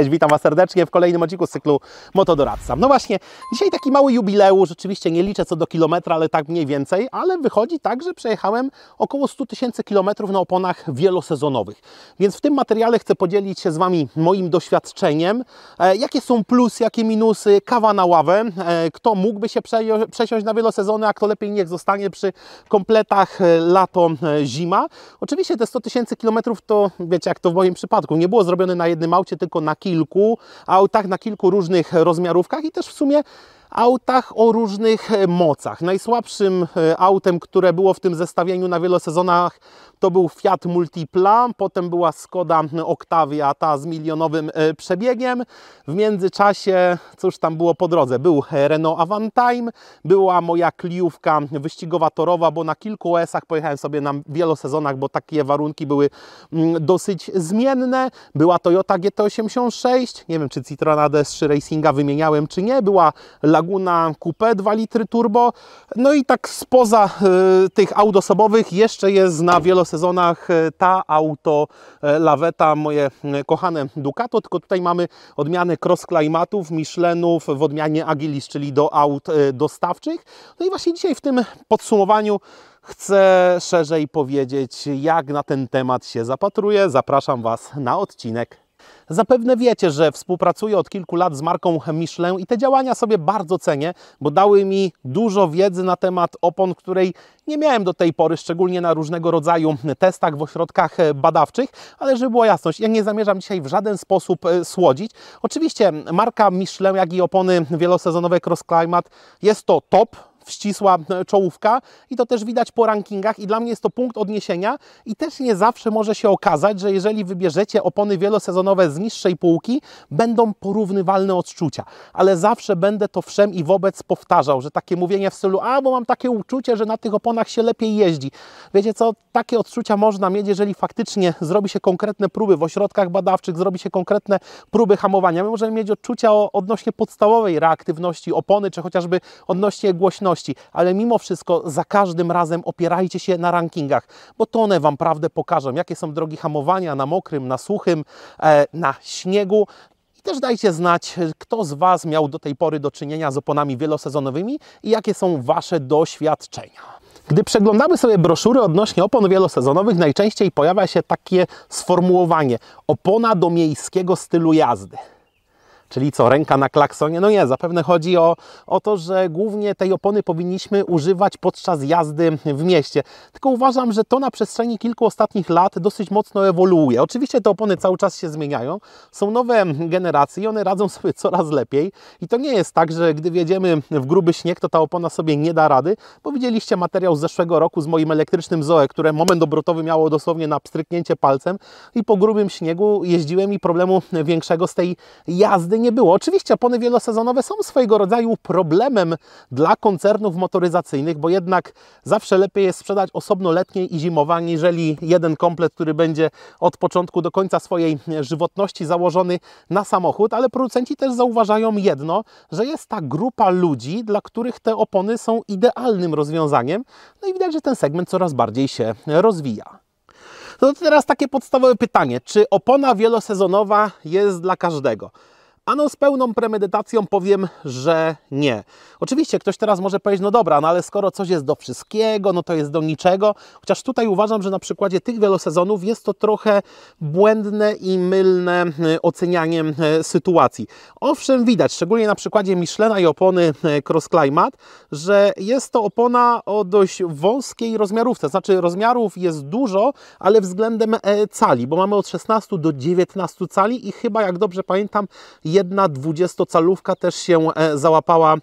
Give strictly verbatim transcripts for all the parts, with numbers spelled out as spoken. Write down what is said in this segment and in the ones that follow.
Cześć, witam Was serdecznie w kolejnym odcinku z cyklu Motodoradca. No właśnie, dzisiaj taki mały jubileusz, rzeczywiście nie liczę co do kilometra, ale tak mniej więcej, ale wychodzi tak, że przejechałem około sto tysięcy kilometrów na oponach wielosezonowych. Więc w tym materiale chcę podzielić się z Wami moim doświadczeniem, e, jakie są plusy, jakie minusy, kawa na ławę, e, kto mógłby się przesiąść na wielosezony, a kto lepiej niech zostanie przy kompletach e, lato-zima. Oczywiście te sto tysięcy kilometrów to, wiecie, jak to w moim przypadku, nie było zrobione na jednym aucie, tylko na kilku autach, na kilku różnych rozmiarówkach i też w sumie autach o różnych mocach. Najsłabszym autem, które było w tym zestawieniu na wielosezonach, to był Fiat Multipla, potem była Skoda Octavia, ta z milionowym przebiegiem. W międzyczasie, cóż tam było po drodze, był Renault Avantime, była moja Cliówka wyścigowa torowa, bo na kilku O S-ach pojechałem sobie na wielosezonach, bo takie warunki były dosyć zmienne. Była Toyota G T osiemdziesiąt sześć, nie wiem czy Citroena D S trzy Racinga wymieniałem czy nie, była Laguna Coupe dwa litry turbo. No i tak spoza y, tych aut osobowych jeszcze jest na wielosezonach ta auto laweta, moje kochane Ducato, tylko tutaj mamy odmiany cross klimatów, Michelinów w odmianie Agilis, czyli do aut dostawczych. No i właśnie dzisiaj w tym podsumowaniu chcę szerzej powiedzieć, jak na ten temat się zapatruję. Zapraszam Was na odcinek. Zapewne wiecie, że współpracuję od kilku lat z marką Michelin i te działania sobie bardzo cenię, bo dały mi dużo wiedzy na temat opon, której nie miałem do tej pory, szczególnie na różnego rodzaju testach w ośrodkach badawczych, ale żeby była jasność, ja nie zamierzam dzisiaj w żaden sposób słodzić. Oczywiście marka Michelin, jak i opony wielosezonowe Cross Climat jest to top, ścisła czołówka i to też widać po rankingach i dla mnie jest to punkt odniesienia i też nie zawsze może się okazać, że jeżeli wybierzecie opony wielosezonowe z niższej półki, będą porównywalne odczucia, ale zawsze będę to wszem i wobec powtarzał, że takie mówienie w stylu, a bo mam takie uczucie, że na tych oponach się lepiej jeździ. Wiecie co, takie odczucia można mieć, jeżeli faktycznie zrobi się konkretne próby w ośrodkach badawczych, zrobi się konkretne próby hamowania. My możemy mieć odczucia odnośnie podstawowej reaktywności opony, czy chociażby odnośnie głośności, ale mimo wszystko za każdym razem opierajcie się na rankingach, bo to one Wam prawdę pokażą, jakie są drogi hamowania na mokrym, na suchym, na śniegu. I też dajcie znać, kto z Was miał do tej pory do czynienia z oponami wielosezonowymi i jakie są Wasze doświadczenia. Gdy przeglądamy sobie broszury odnośnie opon wielosezonowych, najczęściej pojawia się takie sformułowanie: opona do miejskiego stylu jazdy. Czyli co, ręka na klaksonie? No nie, zapewne chodzi o, o to, że głównie tej opony powinniśmy używać podczas jazdy w mieście. Tylko uważam, że to na przestrzeni kilku ostatnich lat dosyć mocno ewoluuje. Oczywiście te opony cały czas się zmieniają, są nowe generacje i one radzą sobie coraz lepiej. I to nie jest tak, że gdy wjedziemy w gruby śnieg, to ta opona sobie nie da rady, bo widzieliście materiał z zeszłego roku z moim elektrycznym Zoe, które moment obrotowy miało dosłownie na pstryknięcie palcem i po grubym śniegu jeździłem i problemu większego z tej jazdy nie było. Oczywiście opony wielosezonowe są swojego rodzaju problemem dla koncernów motoryzacyjnych, bo jednak zawsze lepiej jest sprzedać osobno letnie i zimowe, aniżeli jeden komplet, który będzie od początku do końca swojej żywotności założony na samochód, ale producenci też zauważają jedno, że jest ta grupa ludzi, dla których te opony są idealnym rozwiązaniem, no i widać, że ten segment coraz bardziej się rozwija. To teraz takie podstawowe pytanie, czy opona wielosezonowa jest dla każdego? Ano z pełną premedytacją powiem, że nie. Oczywiście ktoś teraz może powiedzieć, no dobra, no ale skoro coś jest do wszystkiego, no to jest do niczego. Chociaż tutaj uważam, że na przykładzie tych wielosezonów jest to trochę błędne i mylne ocenianie sytuacji. Owszem, widać, szczególnie na przykładzie Michelina i opony Cross Climat, że jest to opona o dość wąskiej rozmiarówce. Znaczy rozmiarów jest dużo, ale względem cali, bo mamy od szesnastu do dziewiętnastu cali i chyba, jak dobrze pamiętam, jedna dwudziestocalówka też się załapała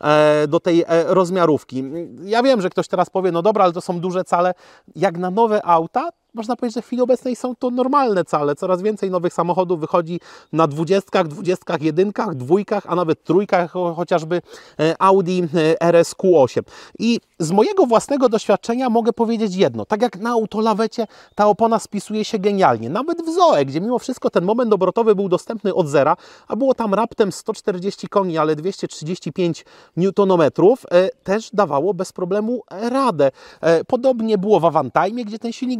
do tej rozmiarówki. Ja wiem, że ktoś teraz powie, no dobra, ale to są duże cale. Jak na nowe auta, można powiedzieć, że w chwili obecnej są to normalne cale. Coraz więcej nowych samochodów wychodzi na dwudziestkach, dwudziestkach jedynkach, dwójkach, a nawet trójkach, chociażby Audi R S Q osiem. I z mojego własnego doświadczenia mogę powiedzieć jedno. Tak jak na autolawecie ta opona spisuje się genialnie. Nawet w Zoe, gdzie mimo wszystko ten moment obrotowy był dostępny od zera, a było tam raptem sto czterdzieści koni, ale dwieście trzydzieści pięć niutonometrów, też dawało bez problemu radę. Podobnie było w Avantime, gdzie ten silnik mieliśmy w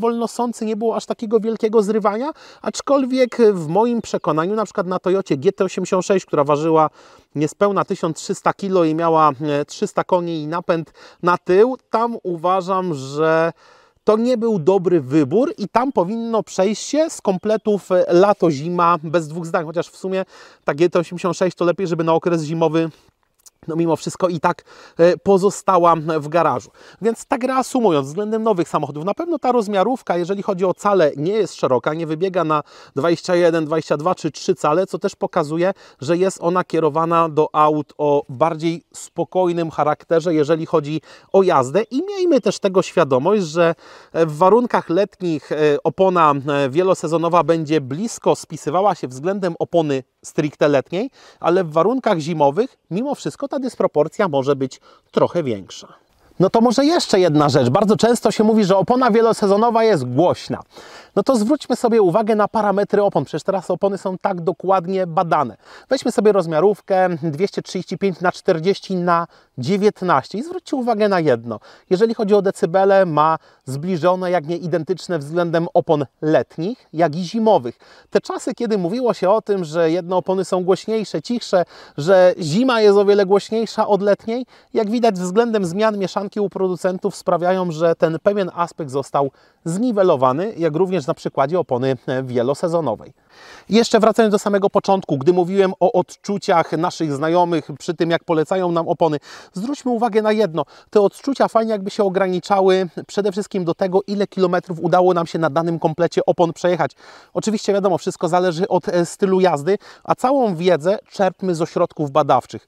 wolnosący, nie było aż takiego wielkiego zrywania, aczkolwiek w moim przekonaniu, na przykład na Toyocie G T osiemdziesiąt sześć, która ważyła niespełna tysiąc trzysta kilo i miała trzysta koni i napęd na tył, tam uważam, że to nie był dobry wybór i tam powinno przejść się z kompletów lato-zima bez dwóch zdań, chociaż w sumie ta G T osiemdziesiąt sześć to lepiej, żeby na okres zimowy no mimo wszystko i tak pozostała w garażu. Więc tak reasumując, względem nowych samochodów, na pewno ta rozmiarówka, jeżeli chodzi o cale, nie jest szeroka, nie wybiega na dwadzieścia jeden, dwadzieścia dwa czy trzy cale, co też pokazuje, że jest ona kierowana do aut o bardziej spokojnym charakterze, jeżeli chodzi o jazdę i miejmy też tego świadomość, że w warunkach letnich opona wielosezonowa będzie blisko spisywała się względem opony stricte letniej, ale w warunkach zimowych mimo wszystko ta dysproporcja może być trochę większa. No to może jeszcze jedna rzecz. Bardzo często się mówi, że opona wielosezonowa jest głośna. No to zwróćmy sobie uwagę na parametry opon. Przecież teraz opony są tak dokładnie badane. Weźmy sobie rozmiarówkę dwieście trzydzieści pięć na czterdzieści na dziewiętnaście i zwróćcie uwagę na jedno. Jeżeli chodzi o decybele, ma zbliżone, jak nie identyczne względem opon letnich, jak i zimowych. Te czasy, kiedy mówiło się o tym, że jedne opony są głośniejsze, cichsze, że zima jest o wiele głośniejsza od letniej, jak widać względem zmian mieszanki u producentów sprawiają, że ten pewien aspekt został zniwelowany, jak również na przykładzie opony wielosezonowej. I jeszcze wracając do samego początku, gdy mówiłem o odczuciach naszych znajomych przy tym, jak polecają nam opony, zwróćmy uwagę na jedno. Te odczucia fajnie jakby się ograniczały przede wszystkim do tego, ile kilometrów udało nam się na danym komplecie opon przejechać. Oczywiście wiadomo, wszystko zależy od stylu jazdy, a całą wiedzę czerpmy z ośrodków badawczych.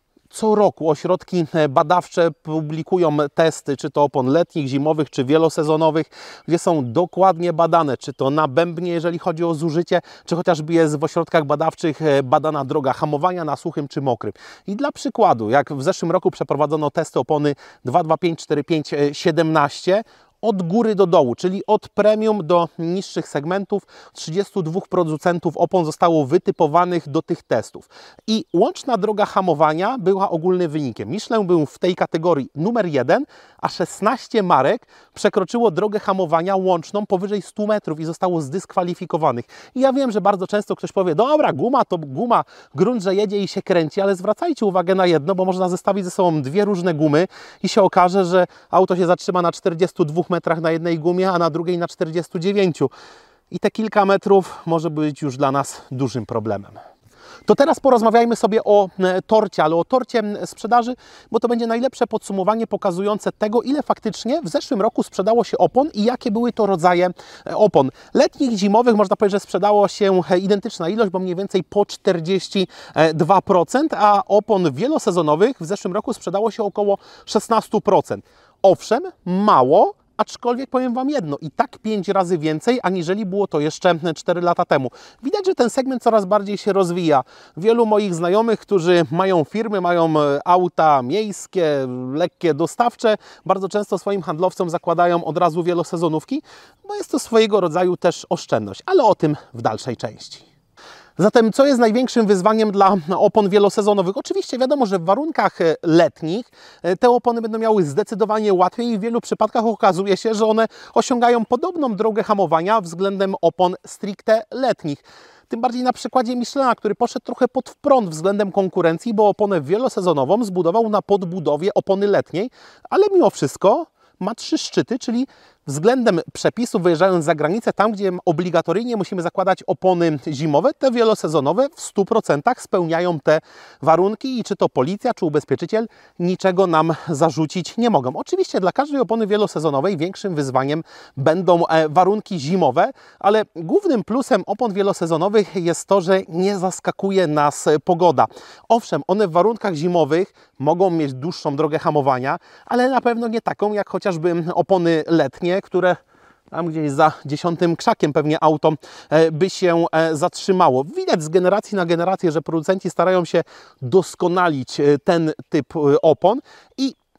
Co roku ośrodki badawcze publikują testy, czy to opon letnich, zimowych, czy wielosezonowych, gdzie są dokładnie badane, czy to na bębnie, jeżeli chodzi o zużycie, czy chociażby jest w ośrodkach badawczych badana droga hamowania na suchym czy mokrym. I dla przykładu, jak w zeszłym roku przeprowadzono testy opony dwa dwa pięć cztery pięć siedemnaście, od góry do dołu, czyli od premium do niższych segmentów, trzydziestu dwóch producentów opon zostało wytypowanych do tych testów. I łączna droga hamowania była ogólnym wynikiem. Michelin był w tej kategorii numer jeden, a szesnaście marek przekroczyło drogę hamowania łączną powyżej stu metrów i zostało zdyskwalifikowanych. I ja wiem, że bardzo często ktoś powie, dobra, guma to guma, grunt, że jedzie i się kręci, ale zwracajcie uwagę na jedno, bo można zestawić ze sobą dwie różne gumy i się okaże, że auto się zatrzyma na czterdziestu dwóch metrach na jednej gumie, a na drugiej na czterdziestu dziewięciu. I te kilka metrów może być już dla nas dużym problemem. To teraz porozmawiajmy sobie o torcie, ale o torcie sprzedaży, bo to będzie najlepsze podsumowanie pokazujące tego, ile faktycznie w zeszłym roku sprzedało się opon i jakie były to rodzaje opon. Letnich, zimowych można powiedzieć, że sprzedało się identyczna ilość, bo mniej więcej po czterdzieści dwa procent, a opon wielosezonowych w zeszłym roku sprzedało się około szesnaście procent. Owszem, mało, aczkolwiek powiem Wam jedno, i tak pięć razy więcej, aniżeli było to jeszcze cztery lata temu. Widać, że ten segment coraz bardziej się rozwija. Wielu moich znajomych, którzy mają firmy, mają auta miejskie, lekkie, dostawcze, bardzo często swoim handlowcom zakładają od razu wielosezonówki, bo jest to swojego rodzaju też oszczędność, ale o tym w dalszej części. Zatem co jest największym wyzwaniem dla opon wielosezonowych? Oczywiście wiadomo, że w warunkach letnich te opony będą miały zdecydowanie łatwiej i w wielu przypadkach okazuje się, że one osiągają podobną drogę hamowania względem opon stricte letnich. Tym bardziej na przykładzie Michelina, który poszedł trochę pod prąd względem konkurencji, bo oponę wielosezonową zbudował na podbudowie opony letniej, ale mimo wszystko ma trzy szczyty, czyli względem przepisów, wyjeżdżając za granicę, tam gdzie obligatoryjnie musimy zakładać opony zimowe, te wielosezonowe w stu procentach spełniają te warunki i czy to policja, czy ubezpieczyciel niczego nam zarzucić nie mogą. Oczywiście dla każdej opony wielosezonowej większym wyzwaniem będą warunki zimowe, ale głównym plusem opon wielosezonowych jest to, że nie zaskakuje nas pogoda. Owszem, one w warunkach zimowych mogą mieć dłuższą drogę hamowania, ale na pewno nie taką jak chociażby opony letnie, które tam gdzieś za dziesiątym krzakiem pewnie auto by się zatrzymało. Widać z generacji na generację, że producenci starają się doskonalić ten typ opon i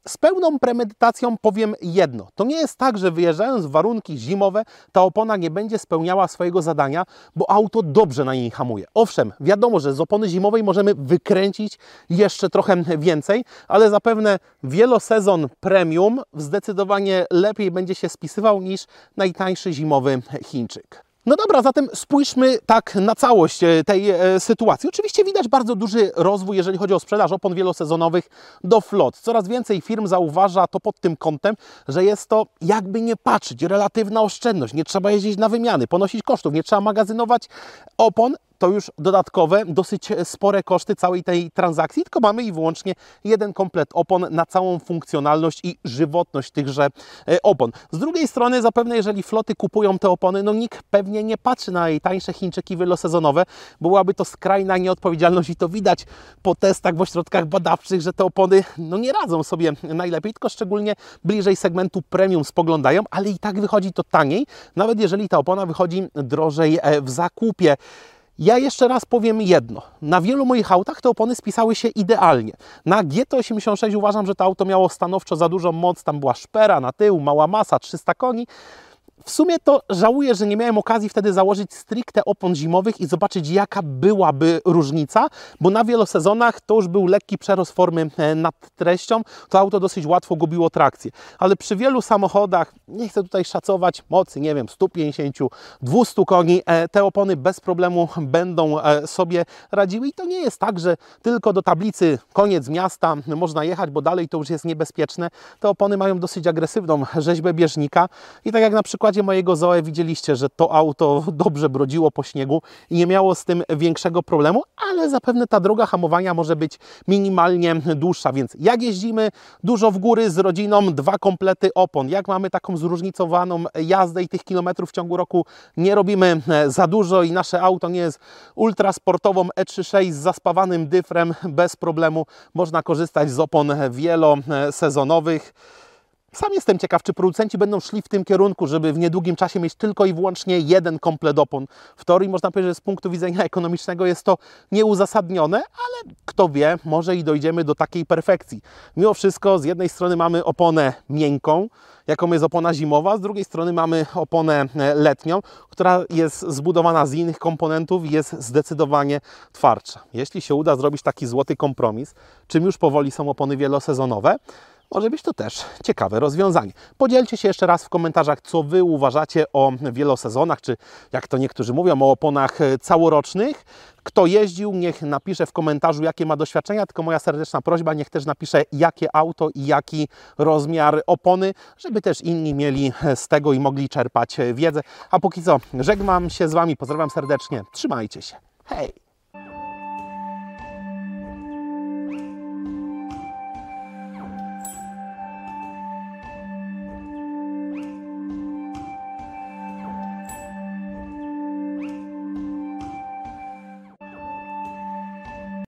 z pełną premedytacją powiem jedno. To nie jest tak, że wyjeżdżając w warunki zimowe, ta opona nie będzie spełniała swojego zadania, bo auto dobrze na niej hamuje. Owszem, wiadomo, że z opony zimowej możemy wykręcić jeszcze trochę więcej, ale zapewne wielosezon premium zdecydowanie lepiej będzie się spisywał niż najtańszy zimowy Chińczyk. No dobra, zatem spójrzmy tak na całość tej e, sytuacji. Oczywiście widać bardzo duży rozwój, jeżeli chodzi o sprzedaż opon wielosezonowych do flot. Coraz więcej firm zauważa to pod tym kątem, że jest to, jakby nie patrzeć, relatywna oszczędność. Nie trzeba jeździć na wymiany, ponosić kosztów, nie trzeba magazynować opon. To już dodatkowe, dosyć spore koszty całej tej transakcji, tylko mamy i wyłącznie jeden komplet opon na całą funkcjonalność i żywotność tychże opon. Z drugiej strony zapewne, jeżeli floty kupują te opony, no nikt pewnie nie patrzy na najtańsze Chińczyki wielosezonowe, bo byłaby to skrajna nieodpowiedzialność i to widać po testach w ośrodkach badawczych, że te opony no nie radzą sobie najlepiej, tylko szczególnie bliżej segmentu premium spoglądają, ale i tak wychodzi to taniej, nawet jeżeli ta opona wychodzi drożej w zakupie. Ja jeszcze raz powiem jedno. Na wielu moich autach te opony spisały się idealnie. Na G T osiemdziesiąt sześć uważam, że to auto miało stanowczo za dużą moc. Tam była szpera na tył, mała masa, trzysta koni. W sumie to żałuję, że nie miałem okazji wtedy założyć stricte opon zimowych i zobaczyć, jaka byłaby różnica, bo na wielosezonach to już był lekki przerost formy nad treścią. To auto dosyć łatwo gubiło trakcję. Ale przy wielu samochodach, nie chcę tutaj szacować mocy, nie wiem, sto pięćdziesiąt, dwieście koni, te opony bez problemu będą sobie radziły. I to nie jest tak, że tylko do tablicy koniec miasta można jechać, bo dalej to już jest niebezpieczne. Te opony mają dosyć agresywną rzeźbę bieżnika i tak jak na przykład mojego Zoe widzieliście, że to auto dobrze brodziło po śniegu i nie miało z tym większego problemu, ale zapewne ta droga hamowania może być minimalnie dłuższa, więc jak jeździmy dużo w góry z rodziną, dwa komplety opon, jak mamy taką zróżnicowaną jazdę i tych kilometrów w ciągu roku nie robimy za dużo i nasze auto nie jest ultrasportową E trzydzieści sześć z zaspawanym dyfrem, bez problemu można korzystać z opon wielosezonowych. Sam jestem ciekaw, czy producenci będą szli w tym kierunku, żeby w niedługim czasie mieć tylko i wyłącznie jeden komplet opon. W teorii można powiedzieć, że z punktu widzenia ekonomicznego jest to nieuzasadnione, ale kto wie, może i dojdziemy do takiej perfekcji. Mimo wszystko z jednej strony mamy oponę miękką, jaką jest opona zimowa, z drugiej strony mamy oponę letnią, która jest zbudowana z innych komponentów i jest zdecydowanie twardsza. Jeśli się uda zrobić taki złoty kompromis, czym już powoli są opony wielosezonowe, może być to też ciekawe rozwiązanie. Podzielcie się jeszcze raz w komentarzach, co Wy uważacie o wielosezonach, czy jak to niektórzy mówią, o oponach całorocznych. Kto jeździł, niech napisze w komentarzu, jakie ma doświadczenia, tylko moja serdeczna prośba, niech też napisze, jakie auto i jaki rozmiar opony, żeby też inni mieli z tego i mogli czerpać wiedzę. A póki co, żegnam się z Wami, pozdrawiam serdecznie, trzymajcie się, hej!